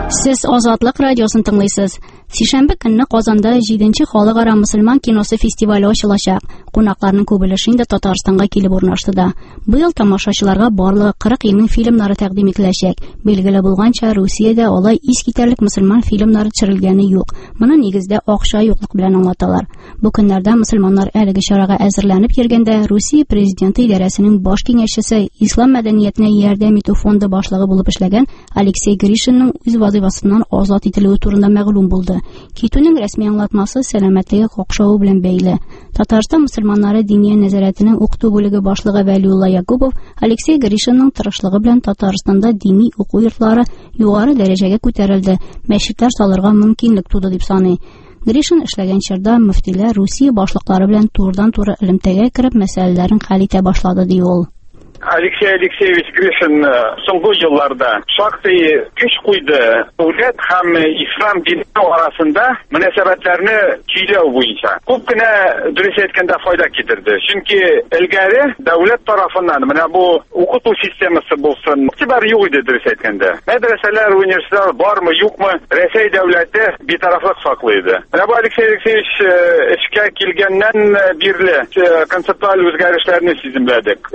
Siz Ozodlik radioсын тыңлыйсыз. Сишәмбе көнне Казанда 7нче халыкара мөселман киносы фестивале ачылачак. Кунакларның күбелеше инде Татарстанга килеп урнашты да. Быел тамашачыларга барлыгы 40 илнең фильмнары тәкъдим ителәчәк. Билгеле булганча, Русиядә алай искитәрлек мөселман фильмнары төшерелгәне юк. Моны нигездә акча юклык белән аңлаталар. Бу көннәрдә мөселманнар әлеге чарага әзерләнеп йөргәндә Русия президенты идарәсенең баш киңәшчесе Ислам мәдәниятенә ярдәм итү фонды башлыгы булып эшләгән Алексей Гришинның үз вазифасыннан азат ителүе турында мәгълүм булды. Китүнең рәсми аңлатмасы сәламәтлеге какшавы белән бәйле. Татарстан мөселманнары диния нәзарәтенең укыту бүлеге башлыгы Вәлиулла Якубов Алексей Гришинның тырышлыгы белән Татарстанда дини уку йортлары югары дәрәҗәгә күтәрелде, мәчетләр салырга мөмкинлек туды дип саный. Гришин эшләгән чорда мөфтиләр Русия башлыклары белән турыдан-туры элемтәгә кереп мәсьәләләрен хәл итә башлады ди ул. Алексей Алексеевич Гришин соңгы елларда шактый көч куйды. Дәүләт һәм ислам дине арасында мөнәсәбәтләрне көйләү буенча. Күп кенә дөрес әйткәндә файда китерде. Чөнки элгәре дәүләт тарафыннан менә бу укыту системасы булсын, игътибар юк иде дөрес әйткәндә. Мәдрәсәләр, университетлар бармы, юкмы, Россия дәүләте битарафлык саклый иде. Менә бу Алексей Алексеевич эшкә килгәннән бирле концептуаль үзгәрешләрне сиземләдек.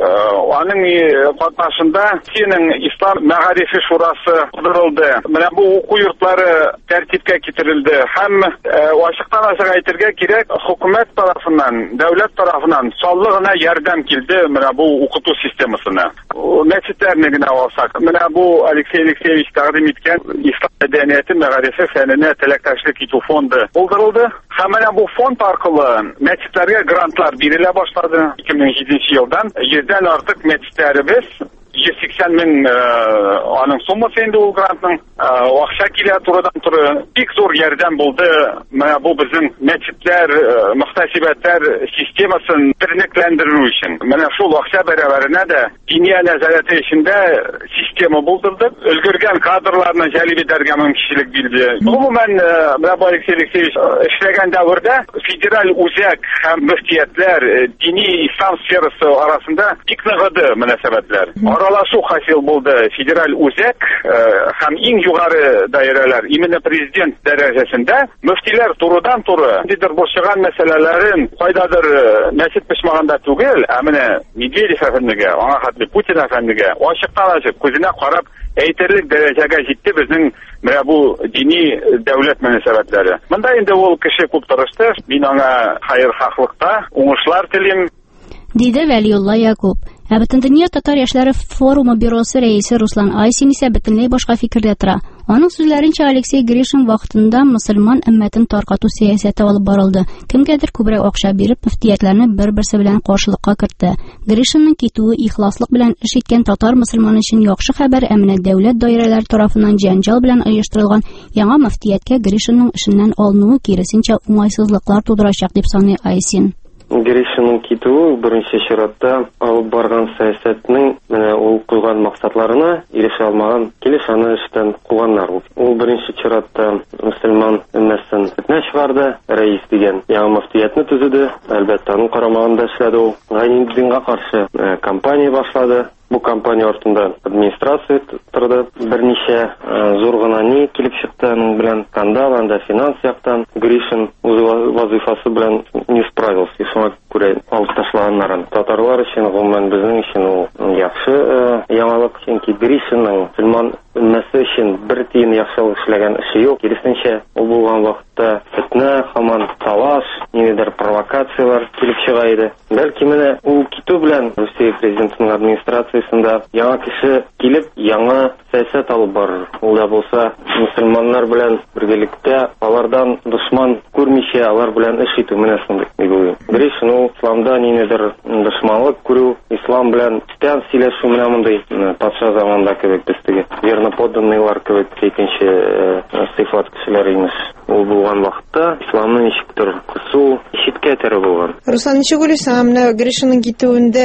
Катнашында синең ислам мәгарифи шурасы кудырылды. Менә бу уку йортлары тәртипкә китерелде. Һәм ачыктан ачык әйтергә кирәк, хөкүмәт тарафыннан, дәүләт тарафыннан саллы гына ярдәм килде менә бу укыту системасына. Мәчетләрне генә алсак, менә бу Алексей Алексеевич тәкъдим иткән ислам мәдәнияте мәгарифи фәненә теләктәшлек итү фонды булдырылды. Һәм менә бу фонд аркылы мәчетләргә грантлар бирелә башлады. 2007 елдан 100дән артык мәчетләребез 180 мең аның суммасы инде ул грантның акча килә турыдан-туры бик зур ярдәм булды. Менә бу безнең мәчетләр, мөхтәсибәтләр системасын тернекләндерү өчен. Менә шул акча бәрабәренә дә диния нәзарәте эчендә система булдырдык. Өлгергән кадрларны җәлеп итәргә мөмкинлек бирде. Гомумән, менә бу Алексей Алексеевич эшләгән дәврдә федераль үзәк һәм мөфтиятләр, дини ислам сферасы арасында бик ныгыды мөнәсәбәтләр. Аралашу хасил булды. Федераль үзәк һәм иң югары даирәләр, именно президент дәрәҗәсендә мөфтиләр турыдан-туры нидер борчыган мәсьәләләрен кайдадыр мәчет пешмаганда түгел, ә менә Медведев әфәндегә, аңа хәтле Путин әфәндегә ачыктан-ачык күзенә карап әйтерлек дәрәҗәгә җитте безнең менә бу дини дәүләт мөнәсәбәтләре. Монда инде ул кеше күп тырышты. Мин аңа хәер-хаклыкта уңышлар телим. Диде Вәлиулла Якуб. Бөтендөнья татар яшьләре форумы бюросы рәисе Руслан Айсин исә бөтенләй башка фикердә тора. Аның сүзләренчә, Алексей Гришин вакытында мөселман өммәтен таркату сәясәте алып барылды. Кемгәдер күбрәк акча биреп, мөфтиятләрне бер-берсе белән каршылыкка кертте. Гришинның китүе ихласлык белән эш иткән татар мөселман өчен яхшы хәбәр, ә менә дәүләт даирәләре тарафыннан җәнҗал белән оештырылган яңа мөфтияткә Гришинның эшеннән алынуы киресенчә уңайсызлыклар тудырачак дип саный Айсин. Гришинның китүе беренче чиратта алып барган сәясәтнең ул куйган максатларына ирешә алмаган килеш аны эштән куганнар. Ул беренче чиратта мөселман өммәсен фитнә чыгарды, рәис дигән яңа мөфтиятны төзеде. Әлбәттә, аның карамагында эшләде ул. Гайниддинга каршы кампания башлады. Бу компания артында администрация торды. Берничә зур гына ни килеп чыкты, аның белән скандал, анда финанс яктан. Гришин үз вазифасы белән не справился. Шуңа күрә алып ташлаганнар. Татарлар өчен, гомумән безнең өчен ул яхшы яңалык, чөнки Гришинның мөселман өммәсе өчен бер тиен яхшылык эшләгән эше юк. Киресенчә, ул булган вакытта фитнә, һаман талаш, ниндидер провокациялар килеп чыга иде. Бәлки менә ул китү белән Русия президентының администрациясендә яңа кеше килеп, яңа сәясәт алып барыр. Ул да булса мөселманнар белән бергәлектә, алардан дошман күрмичә, алар белән эш итү менәсен дип уйлыйм. Гришин ул исламда ниндидер дошманлык күрү, ислам белән тән сөйләшү менә мондай патша заманында кебек бездәге верноподданныйлар кебек икенче сыйфат кешеләр имеш. Ул булган вакытта исламны ничектер кысу, ишеткә тәре булган. Руслан, ничек уйлыйсың, менә Гришинның китүендә Раул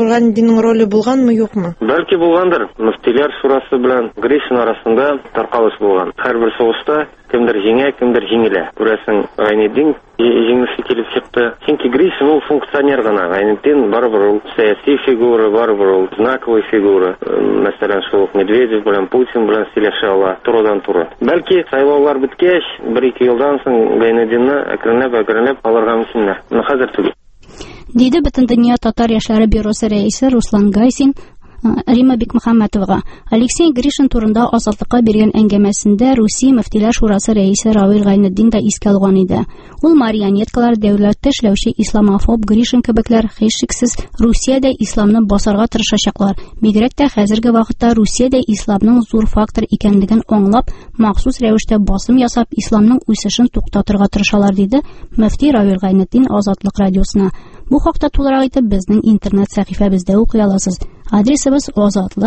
Равил-Гайнетдиннең роле булганмы, юкмы? Бәлки булгандыр. Мөфтиләр шурасы белән Гришин арасында таркалыш булган. Һәрбер сугышта кемдер җиңә, кемдер җиңелә. Күрәсең, Гайнетдин җиңүче килеп чыкты. Чөнки Гришин ул функционер гына. Гайнетдин барыбер ул сәяси фигура, барыбер ул знаковый фигура. Мәсәлән, шул Медведев белән Путин белән сөйләшә ала турыдан-туры. Бәлки сайлаулар беткәч, 1-2 елдан соң Гайнетдинны әкренләп алырга мөмкиннәр. Хәзер түгел. Диде Бөтендөнья татар яшьләре бюросы рәисе Руслан Гайсин Рима Бикмөхәммәтовага. Алексей Гришин турында Азатлыкка биргән әңгәмәсендә Русия мөфтиләр шурасы рәисе Равил-Гайнетдин да искә алган иде. Ул марионеткалар дәүләттә эшләүче исламофоб Гришин кебекләр һичшиксез Русиядә исламны басарга тырышачаклар. Бигрәк тә хәзерге вакытта Русиядә исламның зур фактор икәнлеген аңлап, махсус рәвештә басым ясап, исламның үсешен туктатырга тырышалар, диде мөфти Равил-Гайнетдин Азатлык радиосына. Бу хакта тулырак итеп безнең интернет сәхифәбездә укый аласыз. Адресыбыз Азатлык